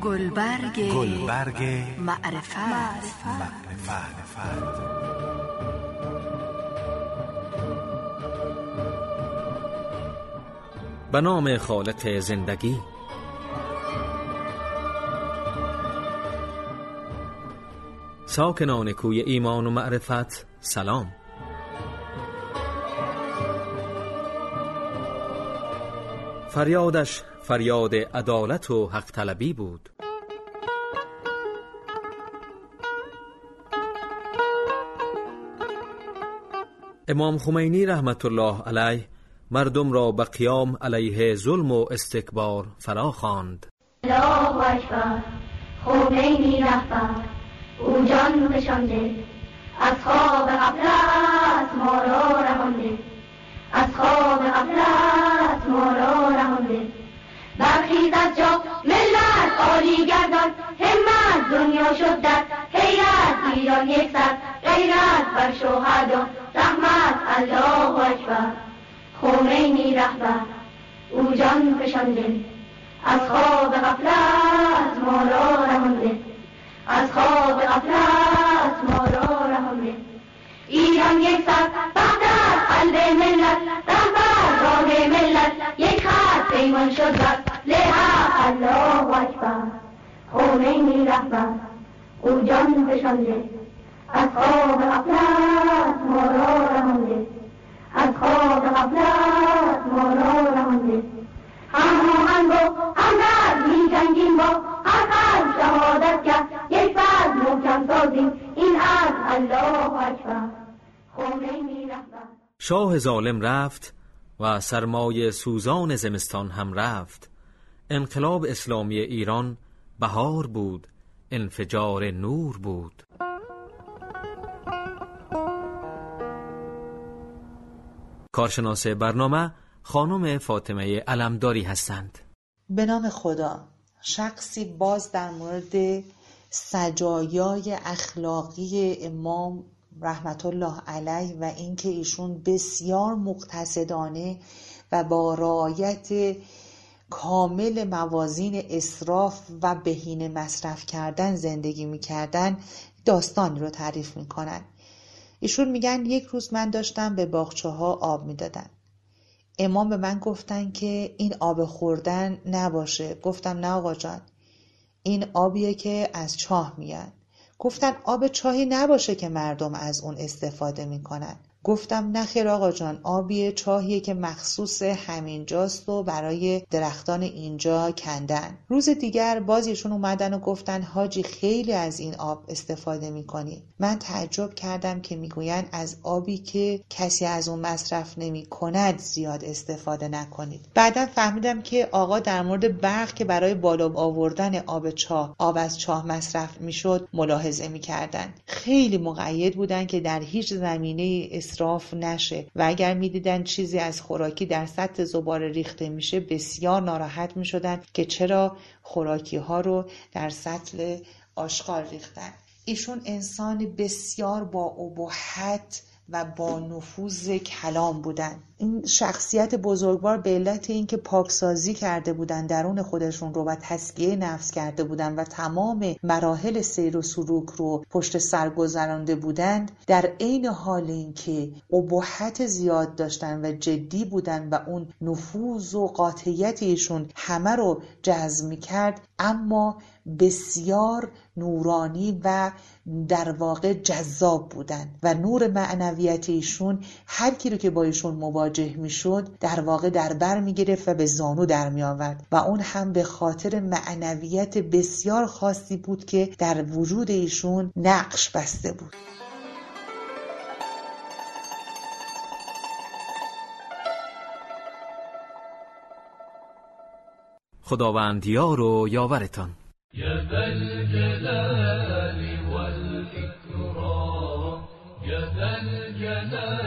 گلبرگ معرفت. به نام خالق زندگی. ساکنان کوی ایمان و معرفت سلام. فریادش فریاد عدالت و حق طلبی بود. امام خمینی رحمت الله علیه مردم را به قیام علیه ظلم و استکبار فرا خواند. الله اکبر، خمینی رهبر، او جان فشانده، از خواب غفلت ما را رهانده، از خواب غفلت ما را رهانده. برخیز از جا ملت عالی گردان، همت دنیا شد در حیرت، ایران یک سر غیرت بر شهدا، رحمت. الله اکبر، خمینی رهبر، او جان فشانده، از خواب غفلت ما را رهانده، از خواب غفلت ما را رهانده. ایران یک سر بغداد قلب ملت، رهبر راه ملت، یک خط پیمان شد بس لحق. الله اکبر، خمینی رهبر، او جان فشانده، از خواب غفلت ما را رهانده، از خواب غفلت ما را رهانده. هماهنگ و همدرد می جنگیم با هر قلب شهادت کرد، یک فرد محکم سازیم این عهد. الله اکبر، خمینی رهبر. شاه ظالم رفت و سرمای سوزان زمستان هم رفت. انقلاب اسلامی ایران بهار بود، انفجار نور بود. کارشناس برنامه خانم فاطمه علمداری هستند. به نام خدا. شخصی باز در مورد سجایای اخلاقی امام رحمت الله علیه و اینکه ایشون بسیار مقتصدانه و با رعایت کامل موازین اسراف و بهینه مصرف کردن زندگی میکردن داستانی رو تعریف میکنن. ایشون میگن یک روز من داشتم به باغچه ها آب میدادم. امام به من گفتن که این آب خوردن نباشه. گفتم نه آقا جان، این آبیه که از چاه میاد. گفتن آب چاهی نباشه که مردم از اون استفاده میکنن. گفتم نه خیر آقا جان، آبی چاهیه که مخصوص همینجاست و برای درختان اینجا کندن. روز دیگر باز ایشون اومدن و گفتن حاجی خیلی از این آب استفاده میکنی. من تعجب کردم که میگوین از آبی که کسی از اون مصرف نمی کند زیاد استفاده نکنید. بعدا فهمیدم که آقا در مورد برق که برای بالا آوردن آب از چاه مصرف میشد ملاحظه میکردن. خیلی مقید بودن که در هیچ زمینه اسراف نشه و اگر میدیدن چیزی از خوراکی در سطح زباله ریخته میشه بسیار ناراحت میشدن که چرا خوراکی ها رو در سطل آشغال ریختن. ایشون انسان بسیار با اباحت و با نفوذ کلام بودن. این شخصیت بزرگوار به علت اینکه پاکسازی کرده بودن درون خودشون رو و تزکیه نفس کرده بودن و تمام مراحل سیر و سلوک رو پشت سر گذرانده بودند، در عین حال اینکه اباحت زیاد داشتن و جدی بودن و اون نفوذ و قاطعیت ایشون همه رو جذب می‌کرد، اما بسیار نورانی و در واقع جذاب بودن و نور معنویت ایشون هر کی رو که با ایشون مواجه میشد در واقع در بر میگرفت و به زانو در می آورد و اون هم به خاطر معنویت بسیار خاصی بود که در وجود ایشون نقش بسته بود. خداوند یار و یاورتان. یا ذا الجلال والإكرام، یا ذا الجلال